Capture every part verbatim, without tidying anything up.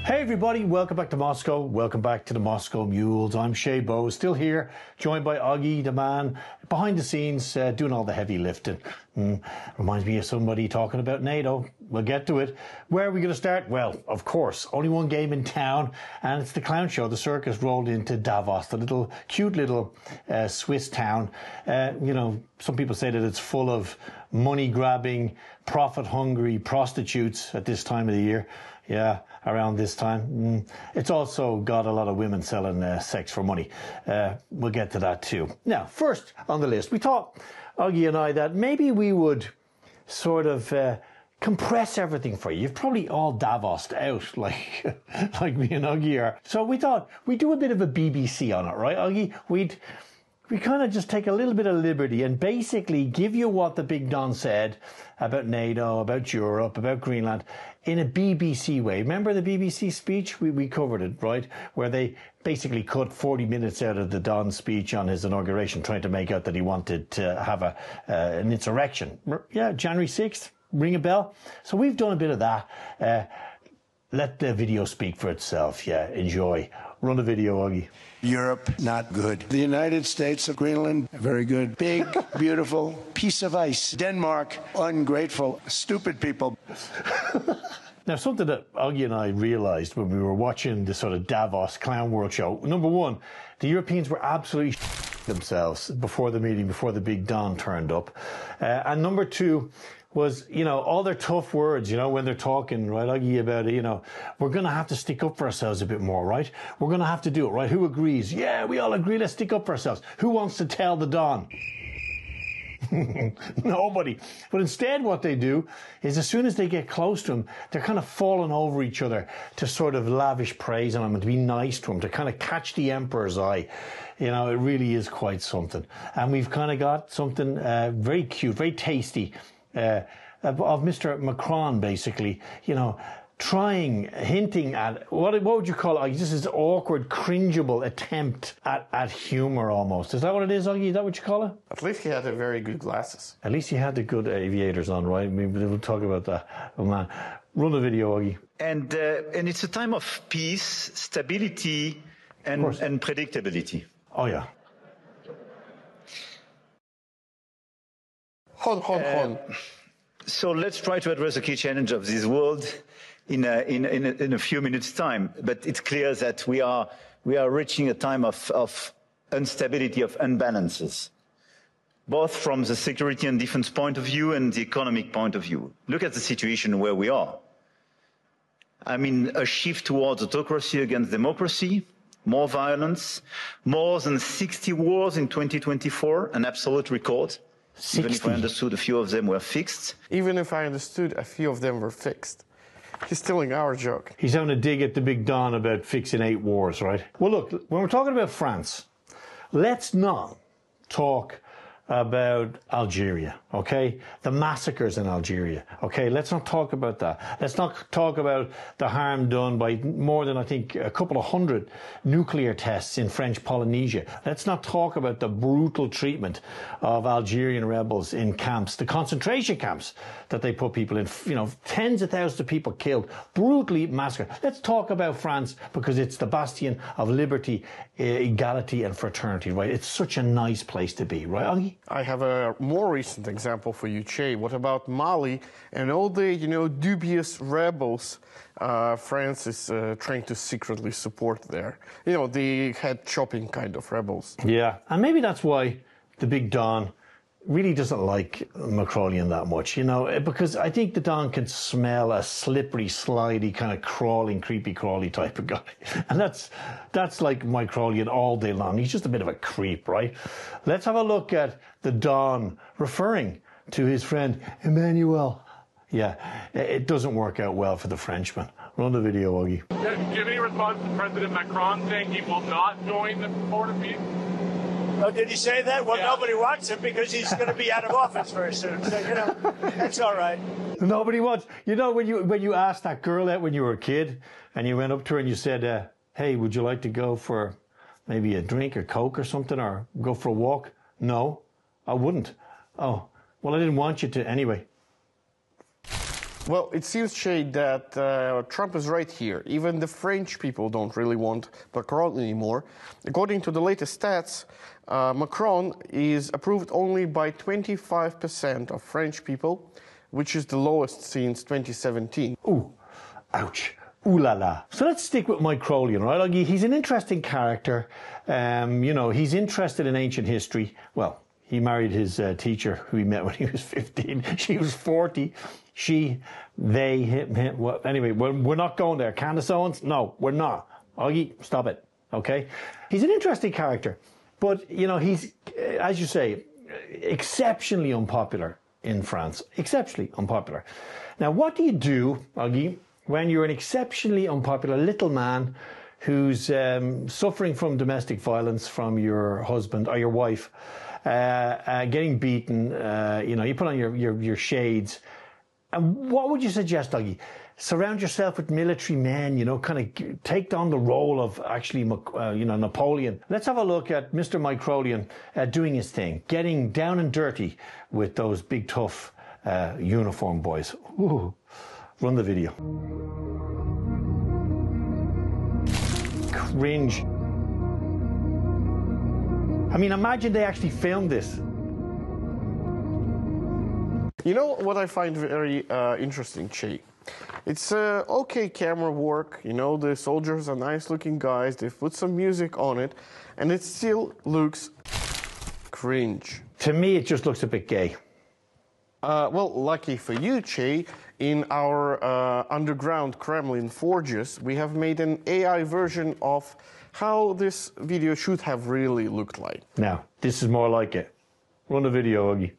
Hey everybody, welcome back to Moscow. Welcome back to the Moscow Mules. I'm Shay Bowe, still here, joined by Augie, the man behind the scenes, uh, doing all the heavy lifting. Mm, reminds me of somebody talking about NATO. We'll get to it. Where are we going to start? Well, of course, only one game in town, and it's the clown show. The circus rolled into Davos, the little, cute little uh, Swiss town. Uh, you know, some people say that it's full of money-grabbing, profit-hungry prostitutes at this time of the year. Yeah, around this time. Mm. It's also got a lot of women selling uh, sex for money. Uh, we'll get to that too. Now, first on the list, we thought, Augie and I, that maybe we would sort of uh, compress everything for you. You've probably all Davosed out like, like me and Augie are. So we thought we'd do a bit of a B B C on it, right, Augie? We'd... We kind of just take a little bit of liberty and basically give you what the Big Don said about NATO, about Europe, about Greenland in a B B C way. Remember the B B C speech? We, we covered it, right? Where they basically cut forty minutes out of the Don's speech on his inauguration, trying to make out that he wanted to have a uh, an insurrection. Yeah, January sixth, ring a bell. So we've done a bit of that. Uh, let the video speak for itself. Yeah, enjoy. Run the video, Augie. Europe, not good. The United States of Greenland, very good. Big, beautiful piece of ice. Denmark, ungrateful, stupid people. Now, something that Augie and I realised when we were watching the sort of Davos Clown World show, number one, the Europeans were absolutely themselves before the meeting, before the Big Don turned up. Uh, and number two was, you know, all their tough words, you know, when they're talking, right, Augie, about it, you know, we're going to have to stick up for ourselves a bit more, right? We're going to have to do it, right? Who agrees? Yeah, we all agree, let's stick up for ourselves. Who wants to tell the Don? Nobody. But instead what they do is as soon as they get close to him, they're kind of falling over each other to sort of lavish praise on him and to be nice to him, to kind of catch the emperor's eye. You know, it really is quite something. And we've kind of got something uh, very cute, very tasty uh, of Mister Macron, basically, you know, trying, hinting at, what, what would you call it? Like, this is awkward, cringeable attempt at, at humour almost. Is that what it is, Augie? Is that what you call it? At least he had a very good glasses. At least he had the good aviators on, right? Maybe we'll talk about that. Oh, man. Run the video, Augie. And, uh, and it's a time of peace, stability, and, and predictability. Oh, yeah. Hold, hold, uh, hold. So let's try to address the key challenge of this world in a, in, in, a, in a few minutes' time. But it's clear that we are, we are reaching a time of, of instability, of imbalances, both from the security and defense point of view and the economic point of view. Look at the situation where we are. I mean, a shift towards autocracy against democracy, more violence, more than sixty wars in twenty twenty-four, an absolute record. sixty. Even if I understood a few of them were fixed. Even if I understood a few of them were fixed. He's stealing our joke. He's having a dig at the Big Don about fixing eight wars, right? Well, look, when we're talking about France, let's not talk about Algeria, okay? The massacres in Algeria, okay? Let's not talk about that. Let's not talk about the harm done by more than, I think, a couple of hundred nuclear tests in French Polynesia. Let's not talk about the brutal treatment of Algerian rebels in camps, the concentration camps that they put people in, you know, tens of thousands of people killed, brutally massacred. Let's talk about France because it's the bastion of liberty, equality and fraternity, right? It's such a nice place to be, right, Augie? I have a more recent example for you, Che. What about Mali and all the, you know, dubious rebels uh, France is uh, trying to secretly support there? You know, the head-chopping kind of rebels. Yeah, and maybe that's why the Big Don really doesn't like Macronian that much, you know, because I think the Don can smell a slippery, slidey, kind of crawling, creepy, crawly type of guy. And that's that's like Macronian all day long. He's just a bit of a creep, right? Let's have a look at the Don referring to his friend Emmanuel. Yeah, it doesn't work out well for the Frenchman. Run the video, Augie. Do you have any response to President Macron saying he will not join the support of peace? Oh, did he say that? Well, yeah. Nobody wants him because he's going to be out of office very soon. So, you know, that's all right. Nobody wants. You know, when you when you asked that girl out when you were a kid and you went up to her and you said, uh, hey, would you like to go for maybe a drink or Coke or something or go for a walk? No, I wouldn't. Oh, well, I didn't want you to anyway. Well, it seems, Shay, that uh, Trump is right here. Even the French people don't really want Macron anymore. According to the latest stats, uh, Macron is approved only by twenty-five percent of French people, which is the lowest since twenty seventeen. Ooh, ouch. Ooh la la. So let's stick with Mike Crowley, right? Like, he's an interesting character. Um, you know, he's interested in ancient history. Well, he married his uh, teacher, who he met when he was fifteen. She was forty. She, they, him, him. Well, anyway, we're, we're not going there. Candace Owens? No, we're not. Augie, stop it. Okay? He's an interesting character. But, you know, he's, as you say, exceptionally unpopular in France. Exceptionally unpopular. Now, what do you do, Augie, when you're an exceptionally unpopular little man who's um, suffering from domestic violence from your husband or your wife, uh, uh, getting beaten, uh, you know, you put on your, your, your shades. And what would you suggest, Dougie? Surround yourself with military men, you know, kind of take on the role of actually, uh, you know, Napoleon. Let's have a look at Mister Mike Crowley uh, doing his thing, getting down and dirty with those big, tough uh, uniform boys. Ooh. Run the video. Cringe. I mean, imagine they actually filmed this. You know what I find very uh, interesting, Che? It's uh, okay camera work, you know, the soldiers are nice-looking guys, they've put some music on it, and it still looks cringe. To me, it just looks a bit gay. Uh, well, lucky for you, Che, in our uh, underground Kremlin forges, we have made an A I version of how this video should have really looked like. Now, this is more like it. Run the video, Oogie.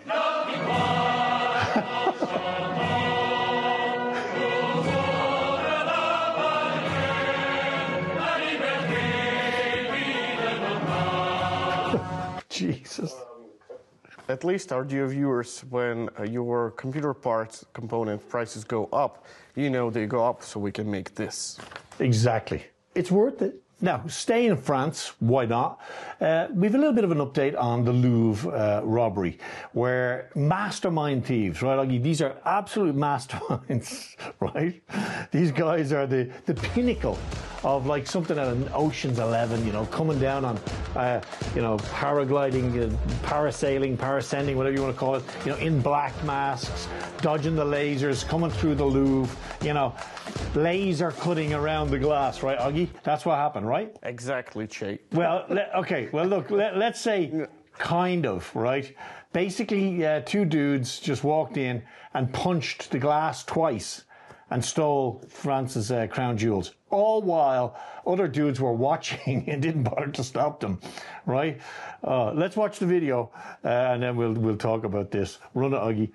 Jesus. At least our dear viewers, when uh, your computer parts component prices go up, you know they go up so we can make this. Exactly. It's worth it. Now, stay in France, why not? Uh, we have a little bit of an update on the Louvre uh, robbery, where mastermind thieves, right, Augie, these are absolute masterminds, right? These guys are the, the pinnacle of like something at an Ocean's Eleven, you know, coming down on, uh, you know, paragliding, uh, parasailing, parascending, whatever you want to call it, you know, in black masks, dodging the lasers, coming through the Louvre, you know, laser cutting around the glass, right, Augie? That's what happened, right? Exactly, Che. Well, let, okay, well, look, let, let's say kind of, right? Basically, uh, two dudes just walked in and punched the glass twice and stole France's uh, crown jewels, all while other dudes were watching and didn't bother to stop them, right? Uh, let's watch the video, uh, and then we'll we'll talk about this. Run it, Augie.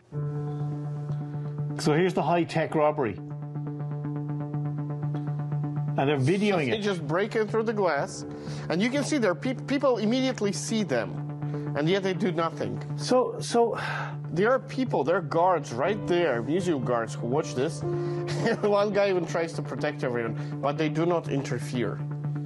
So here's the high-tech robbery. And they're videoing so they it. just break in through the glass, and you can see there, pe people immediately see them, and yet they do nothing. So, so... There are people, there are guards right there, museum guards who watch this. One guy even tries to protect everyone, but they do not interfere.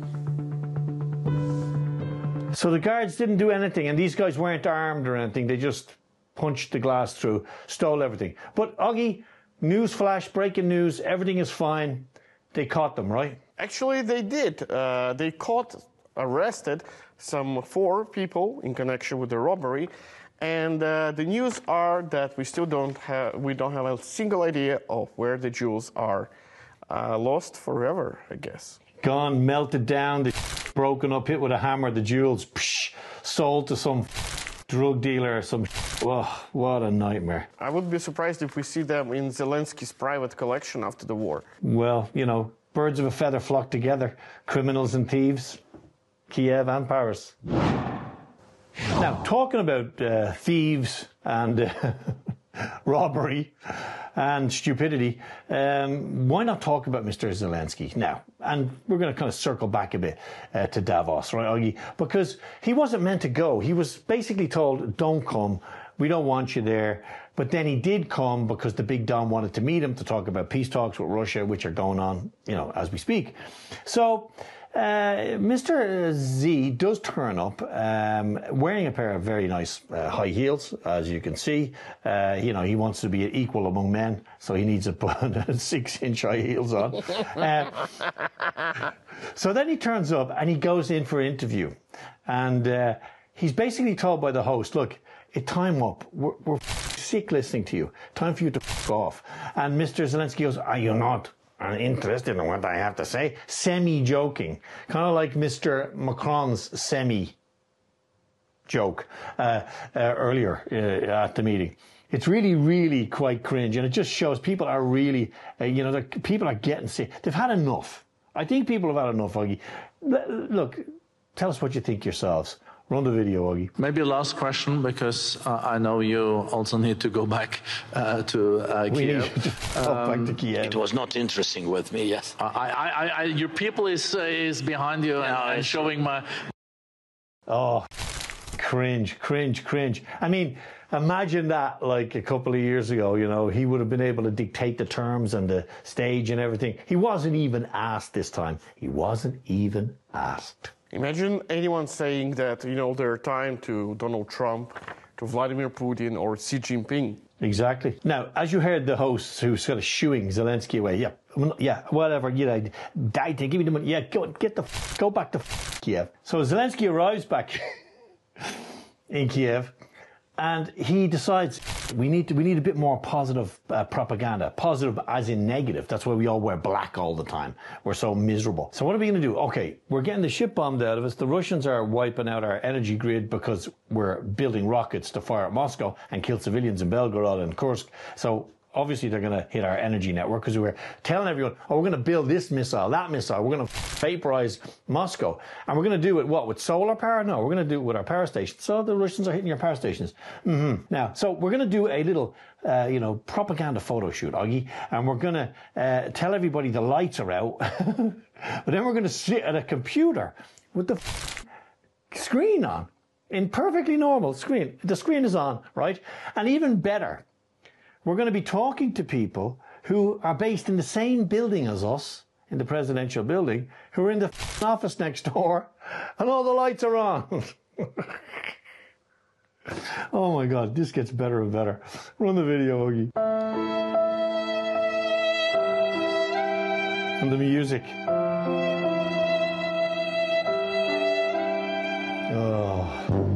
So the guards didn't do anything, and these guys weren't armed or anything. They just punched the glass through, stole everything. But, Augie, news flash, breaking news, everything is fine. They caught them, right? Actually, they did. Uh, they caught, arrested some four people in connection with the robbery. And uh, the news are that we still don't have, we don't have a single idea of where the jewels are. Uh, lost forever, I guess. Gone, melted down, the broken up, hit with a hammer, the jewels psh, sold to some drug dealer, some. Oh, what a nightmare. I would be surprised if we see them in Zelensky's private collection after the war. Well, you know, birds of a feather flock together. Criminals and thieves, Kiev and Paris. Now, talking about uh, thieves and uh, robbery and stupidity, um, why not talk about Mister Zelensky now? And we're going to kind of circle back a bit uh, to Davos, right, Augie? Because he wasn't meant to go. He was basically told, don't come. We don't want you there. But then he did come because the big Don wanted to meet him to talk about peace talks with Russia, which are going on, you know, as we speak. So Uh, Mister Z does turn up um, wearing a pair of very nice uh, high heels, as you can see. Uh, you know, he wants to be equal among men, so he needs to put six-inch high heels on. Uh, so then he turns up and he goes in for an interview. And uh, he's basically told by the host, look, it time up. We're, we're sick listening to you. Time for you to f off. And Mister Zelensky goes, are you not interested in what I have to say? Semi-joking. Kind of like Mister Macron's semi-joke uh, uh, earlier uh, at the meeting. It's really, really quite cringe. And it just shows people are really, uh, you know, people are getting sick. They've had enough. I think people have had enough, Augie. Look, tell us what you think yourselves. Run the video, Augie. Maybe a last question, because uh, I know you also need to go back uh, to uh, we Kiev. Need to go um, back to Kiev. It was not interesting with me, yes. I, I, I, your people is uh, is behind you yeah, and, and showing my... Oh, cringe, cringe, cringe. I mean, imagine that like a couple of years ago, you know, he would have been able to dictate the terms and the stage and everything. He wasn't even asked this time. He wasn't even asked. Imagine anyone saying that, you know, their time to Donald Trump, to Vladimir Putin or Xi Jinping. Exactly. Now, as you heard the hosts who sort of shooing Zelensky away, yeah, yeah, whatever, you know, die, give me the money, yeah, go, get the, go back to Kiev. So Zelensky arrives back in Kiev, and he decides we need to, we need a bit more positive uh, propaganda. Positive as in negative. That's why we all wear black all the time. We're so miserable. So what are we going to do? Okay, we're getting the shit bombed out of us. The Russians are wiping out our energy grid because we're building rockets to fire at Moscow and kill civilians in Belgorod and Kursk. So obviously they're going to hit our energy network because we were telling everyone, oh, we're going to build this missile, that missile. We're going to vaporize Moscow. And we're going to do it, what, with solar power? No, we're going to do it with our power stations. So the Russians are hitting your power stations. Mm-hmm. Now, so we're going to do a little, uh, you know, propaganda photo shoot, Augie. And we're going to uh, tell everybody the lights are out. But then we're going to sit at a computer with the screen on, in perfectly normal screen. The screen is on, right? And even better, we're going to be talking to people who are based in the same building as us, in the presidential building, who are in the office next door, and all the lights are on. Oh my God, this gets better and better. Run the video, Augie. And the music. Oh.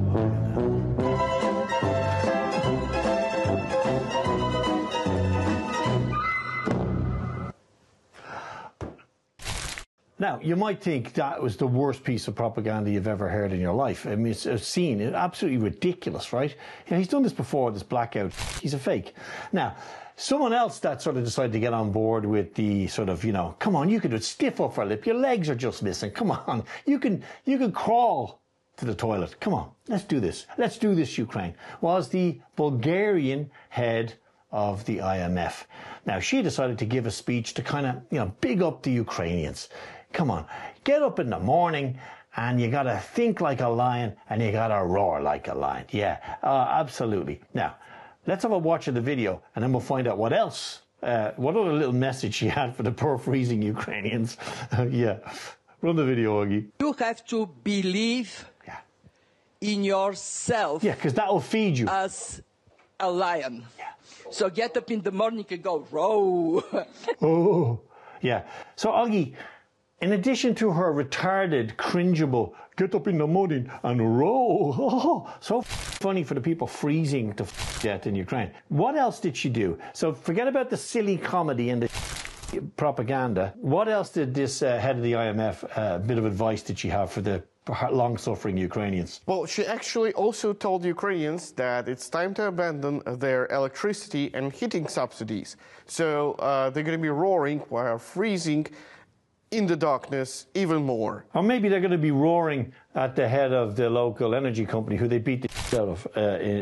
Now, you might think that was the worst piece of propaganda you've ever heard in your life. I mean, it's a scene, it's absolutely ridiculous, right? You know, he's done this before, this blackout. He's a fake. Now, someone else that sort of decided to get on board with the sort of, you know, come on, you can do it, stiff upper lip, your legs are just missing, come on. You can, you can crawl to the toilet. Come on, let's do this. Let's do this, Ukraine. Was the Bulgarian head of the I M F. Now, she decided to give a speech to kind of, you know, big up the Ukrainians. Come on, get up in the morning and you got to think like a lion and you got to roar like a lion. Yeah, uh, absolutely. Now, let's have a watch of the video and then we'll find out what else, uh, what other little message she had for the poor freezing Ukrainians. Yeah, run the video, Augie. You have to believe yeah. in yourself. Yeah, because that will feed you. As a lion. Yeah. So get up in the morning and go, row. Oh, yeah. So, Augie, in addition to her retarded, cringeable, get up in the morning and row, oh, so funny for the people freezing to death in Ukraine. What else did she do? So forget about the silly comedy and the propaganda. What else did this uh, head of the I M F, uh, bit of advice did she have for the long-suffering Ukrainians? Well, she actually also told Ukrainians that it's time to abandon their electricity and heating subsidies. So uh, they're going to be roaring while freezing in the darkness even more. Or maybe they're going to be roaring at the head of the local energy company who they beat the shit out of. Uh,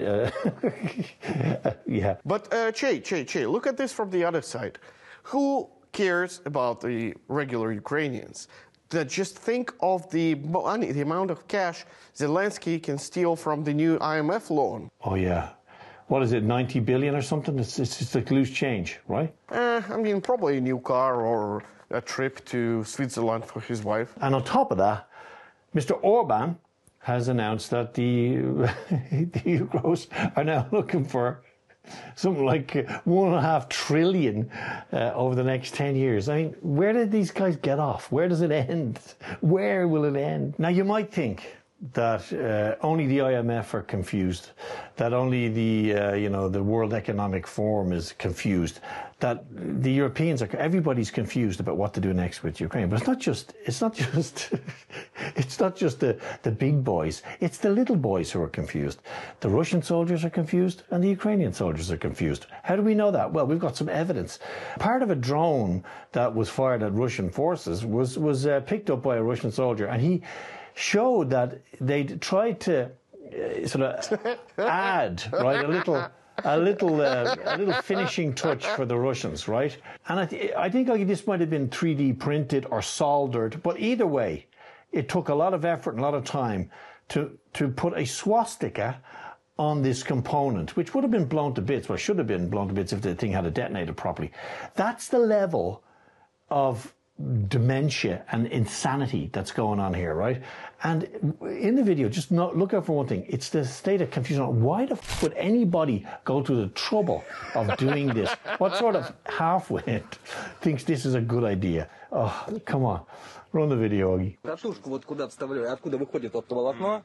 uh, yeah. But uh, Che, Che, Che, look at this from the other side. Who cares about the regular Ukrainians? That just think of the money, the amount of cash Zelensky can steal from the new I M F loan. Oh, yeah. what is it, ninety billion or something? It's, it's just like loose change, right? Eh, I mean, probably a new car or a trip to Switzerland for his wife. And on top of that, Mister Orban has announced that the, the Euros are now looking for something like one and a half trillion uh, over the next ten years. I mean, where did these guys get off? Where does it end? Where will it end? Now, you might think that uh, only the I M F are confused, that only the, uh, you know, the World Economic Forum is confused, that the Europeans are, everybody's confused about what to do next with Ukraine. But it's not just, it's not just, it's not just the, the big boys, it's the little boys who are confused. The Russian soldiers are confused and the Ukrainian soldiers are confused. How do we know that? Well, we've got some evidence. Part of a drone that was fired at Russian forces was, was uh, picked up by a Russian soldier, and he showed that they'd tried to uh, sort of add, right, a little, a little, uh, a little finishing touch for the Russians, right? And I, th I think like, this might have been three D printed or soldered, but either way, it took a lot of effort and a lot of time to to put a swastika on this component, which would have been blown to bits, well, should have been blown to bits if the thing had detonated properly. That's the level of dementia and insanity that's going on here, right? And in the video, just not, look out for one thing. It's the state of confusion. Why the f would anybody go to the trouble of doing this? What sort of half-wit thinks this is a good idea? Oh, come on. Run the video, Augie. Катушку вот куда вставляю, откуда выходит оптоволокно.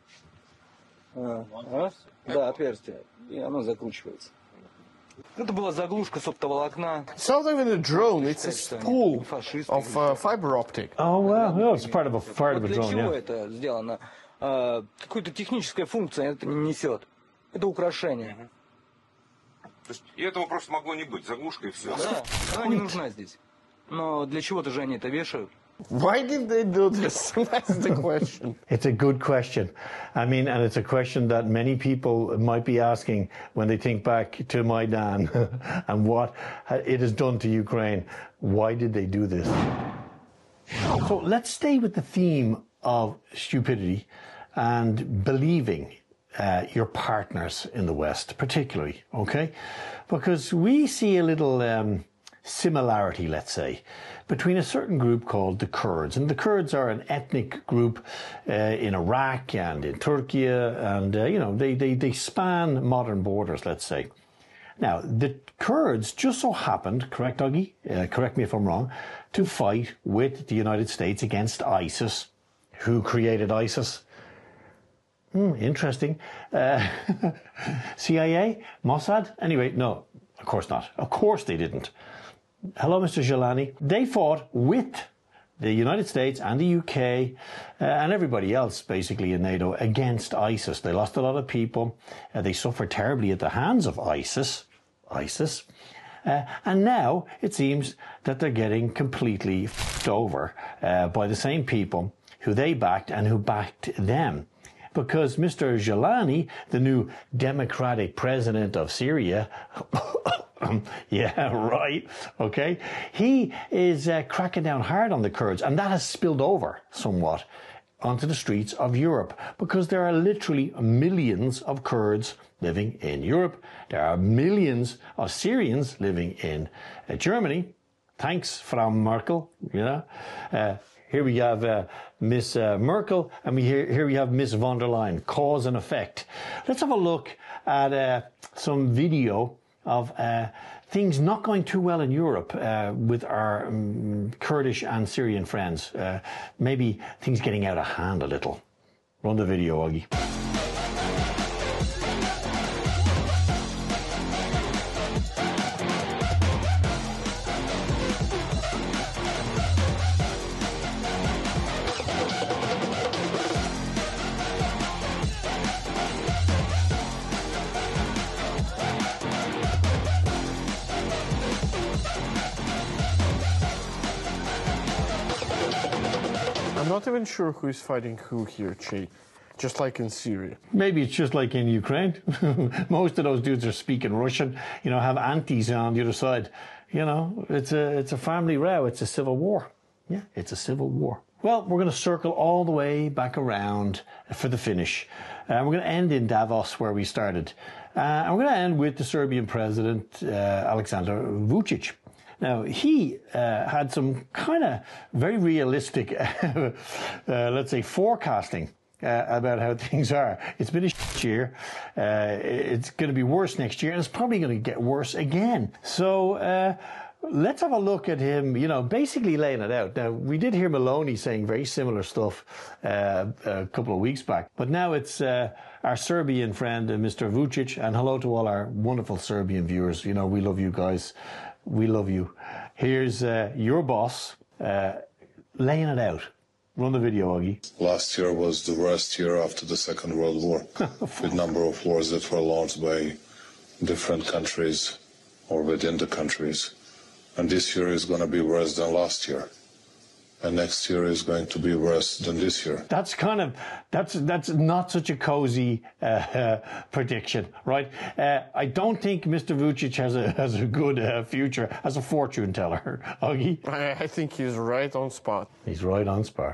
Раз, да, отверстие, и оно закручивается. Это была заглушка с оптоволокна. It's not even a drone, it's a spool of uh, fiber optic. Oh, well, no, it's part of a, part of a Для drone, чего yeah. это сделано? Какую-то техническая функция это не несет. Это украшение. То есть и этого просто могло не быть, заглушка и все. Да, она не нужна здесь. Но для чего-то же они это вешают. Why did they do this? That's the question. It's a good question. I mean, and it's a question that many people might be asking when they think back to Maidan and what it has done to Ukraine. Why did they do this? So let's stay with the theme of stupidity and believing uh, your partners in the West, particularly, okay? Because we see a little um, similarity, let's say, between a certain group called the Kurds. And the Kurds are an ethnic group uh, in Iraq and in Turkey, and, uh, you know, they, they, they span modern borders, let's say. Now, the Kurds just so happened, correct, Dougie? Uh, correct me if I'm wrong, to fight with the United States against ISIS. Who created ISIS? Hmm, interesting. Uh, C I A? Mossad? Anyway, no, of course not. Of course they didn't. Hello, Mister Jalani. They fought with the United States and the U K uh, and everybody else, basically, in NATO against ISIS. They lost a lot of people. Uh, they suffered terribly at the hands of ISIS. ISIS. Uh, and now it seems that they're getting completely f***ed over uh, by the same people who they backed and who backed them. Because Mister Jalani, the new democratic president of Syria, yeah, right, okay, he is uh, cracking down hard on the Kurds, and that has spilled over somewhat onto the streets of Europe, because there are literally millions of Kurds living in Europe. There are millions of Syrians living in uh, Germany. Thanks, Frau Merkel, you know. Uh, Here we have uh, Miss uh, Merkel, and we here, here we have Miss von der Leyen. Cause and effect. Let's have a look at uh, some video of uh, things not going too well in Europe uh, with our um, Kurdish and Syrian friends. Uh, maybe things getting out of hand a little. Run the video, Augie. I'm not even sure who is fighting who here, Che. Just like in Syria. Maybe it's just like in Ukraine. Most of those dudes are speaking Russian, you know, have aunties on the other side. You know, it's a, it's a family row. It's a civil war. Yeah, it's a civil war. Well, we're going to circle all the way back around for the finish. And uh, we're going to end in Davos where we started. Uh, and we're going to end with the Serbian president, uh, Aleksandar Vučić. Now, he uh, had some kind of very realistic, uh, let's say, forecasting uh, about how things are. It's been a shit year. Uh, it's going to be worse next year, and it's probably going to get worse again. So uh, let's have a look at him, you know, basically laying it out. Now, we did hear Maloney saying very similar stuff uh, a couple of weeks back, but now it's uh, our Serbian friend, uh, Mister Vučić, and hello to all our wonderful Serbian viewers. You know, we love you guys. We love you. Here's uh, your boss uh, laying it out. Run the video, Augie. Last year was the worst year after the Second World War, with number of wars that were launched by different countries or within the countries. And this year is going to be worse than last year. And next year is going to be worse than this year. That's kind of, that's that's not such a cozy uh, uh, prediction, right? Uh, I don't think Mister Vučić has a has a good uh, future as a fortune teller, Augie. I, I think he's right on spot. He's right on spot.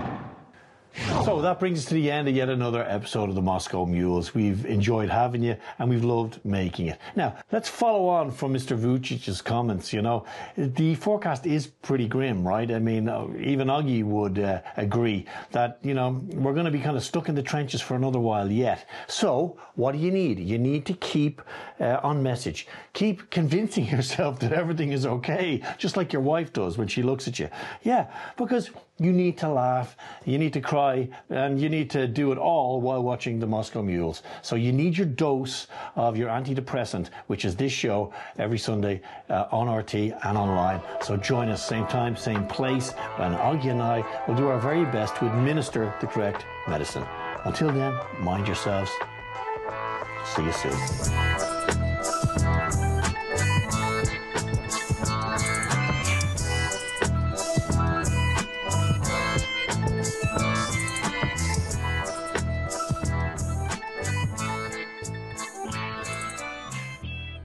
So that brings us to the end of yet another episode of the Moscow Mules. We've enjoyed having you and we've loved making it. Now, let's follow on from Mister Vučić's comments. You know, the forecast is pretty grim, right? I mean, even Augie would uh, agree that, you know, we're going to be kind of stuck in the trenches for another while yet. So what do you need? You need to keep uh, on message. Keep convincing yourself that everything is okay, just like your wife does when she looks at you. Yeah, because you need to laugh, you need to cry, and you need to do it all while watching the Moscow Mules. So you need your dose of your antidepressant, which is this show every Sunday uh, on R T and online. So join us same time, same place, and Augie and I will do our very best to administer the correct medicine. Until then, mind yourselves. See you soon.